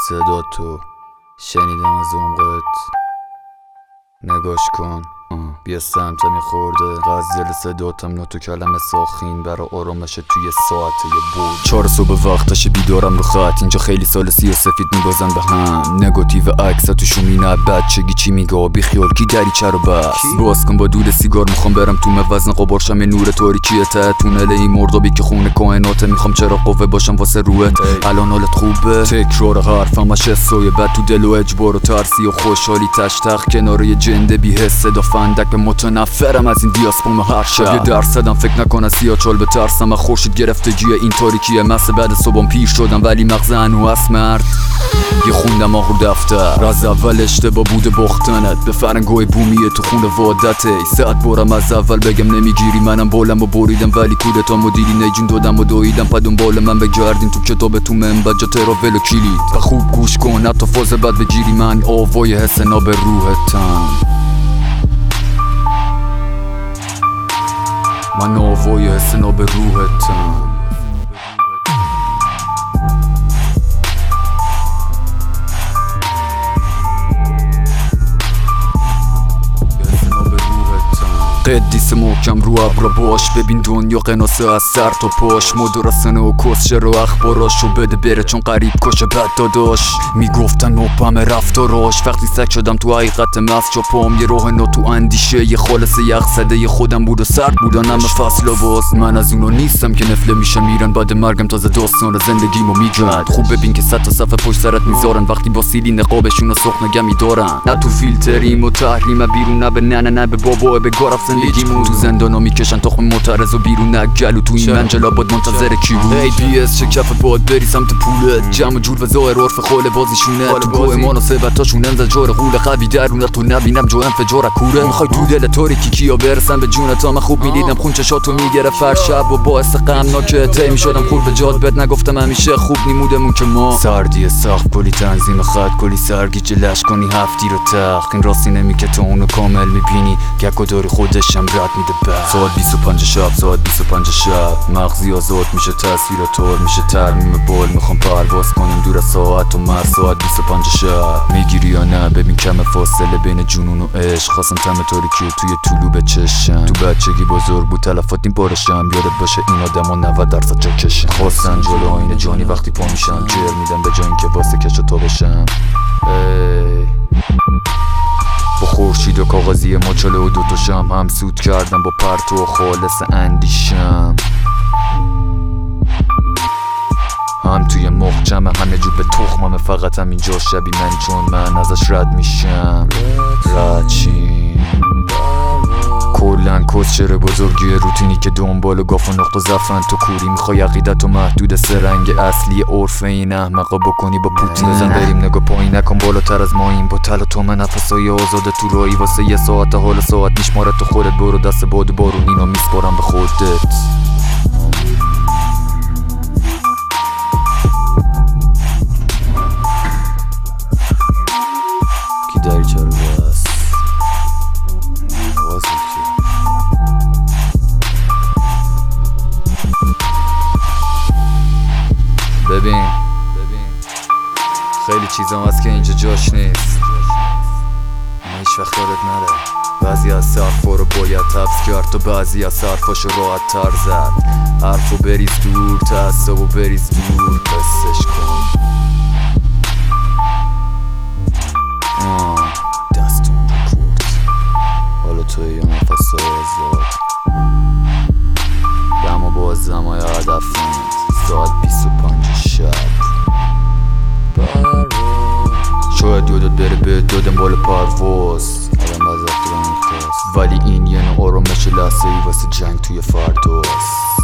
صدا تو شنیدم از عمقت، نگاش کن بیا سمت میخورده غزل صداتم نوتو کلمه ساخین برا آرامش توی ساعت یه بود 4 صبح وقتش بیدارم رو خط اینجا خیلی سال سی و سفید میبازن به هم نگاتیو عکسا تو شومینه بچگی چی میگه بی خیال کی دریچه رو بس باز کن با دود سیگار میخوام برم تو وزن قبارشم یه نور تاریکیه ته تونل این مردابی که خونه کائناته میخوام چرا قوه باشم واسه روحت الان حالت خوبه تکرار حرفم شسوی بد تو دل و اجبار و ترسی و خوشحالی تشتخ کنار یه جنده بی حس صدا فندک به متنفرم از این دیاسپوم هر شب یه درصدم فکر نکنه سیاچال به ترسم خورشید گرفتگی این تاریکیه مثل بعد صبحم پیر شدم ولی مغز هنو هست مرد یه خوندم آخر دفتر از اول اشتباه بوده باختنت به فرنگای بومیه تو خونه وادته ساعت بارم از اول بگم نمیگیری منم بالم و بریدم ولی کودتا مدیری نیجون دادم و دویدم پا دنبال من بگردین تو کتاب تو منبع جا تراول و کلید و خوب گوش کن حتی فاز بد بگیری من آوای حسنا به روحتم من آوای حسنا به روحتم قدیس محکم رو ابرا باش ببین دنیا قناسه از سر تا پاش مدرسنه و کسشه رو اخباراشو بده بره چون قریب کشه بد داداش میگفتن نوپم رفتاراش وقتی سک شدم تو حقیقت مفت چا پام یه راه نو تو اندیشه یه خالص یخ زده یه خودم بود و سرد بودن همه فصل باز من از اونو نیستم که نفله میشن میرن بعد مرگم تازه داستان زندگیمو میگن خوب ببین که 100 تا صفحه پشت سرت میذارن وقتی با سیلی نقابشون سخن نگمی دارن نه تو فیلتریم و تحریم بیرون نه به نه به بابا به گرف زندگیمون تو زندانا میکشن تخم معترض و بیرون نگلو تو این منجلا باد منتظر کی بود ای بی اس چه کف باد بری سمت پولت جمع جور و ظاهر عرف خال بازیشونه تو گوه مناسبتاشون انزجار قول قوی درون تو نبینم جو انفجار کوره میخوای تو دل تاریکی کیا برسن به جونتا من خوب میدیدم خون چشاتو میگره فر شب و باعث غمناکه تی میشدم خور به جاد بد نگفتم همیشه خوب نیمودمون که ما سردی سخت کلی تنظیم خط کلی سرگیجه لش کنی هفتی رو تخ این راستی نمی که تو اونو کامل میبینی گک و داری خودشم رد میده بعد ساعت 25 شب ساعت 25 شب مغزی آزاد میشه تصویر تار میشه ترمیم بال میخوام پرواز کنیم دور از ساعت و مر ساعت 25 شب میگیری یا نه ببین کم فاصله بین جنون و عشق خواستم تم تاریکی و توی طلوع به چشم تو بچگی بزرگ بود تلفات این بارشم یادت باشه این آدم ها 90% جا کشم خواستن جلو آینه جانی وقتی پا میشم جر میدم به جای اینکه واسه کش و تا بشم با خورشید و کاغذی ماچاله و دوتا شم هم سود کردم با پرتو و خالص اندیشم هم توی مخجمه همه جو به تخممه فقط هم اینجا شبی من چون من ازش رد میشم رد چیم کلن کسچره بزرگی روتینی که دنبال و گاف و نقط و زفن تو کوری میخوای عقیدت و محدود سرنگ اصلی عرف این احمقا بکنی با پوتین بزن بریم نگاه پایین نکن بالاتر از ما این با تل و تومه نفسای آزاده تو رایی واسه یه ساعت حال ساعت میشماره تو خودت برو دست باد و بارون اینا میسپارم به خودت کی داری چرا بس ببین خیلی چیزام هست که اینجا جاش نیست هیچ وقت یادت نره بعضی از حرفا رو باید حبس کرد تا بعضی از حرفاشو راحت تر زد حرفو بریز دور تعصبو بریز دور قصش کن دستون رکورد حالا توی یا نفسای آزاد دم و باز زمای هدف ساعت 25 شب شاید یادت بره به دادم بالا پرواز آدم بعض وقتی با نکتاست ولی این یه نوع آرامش لحظه ای واسه جنگ توی فرداست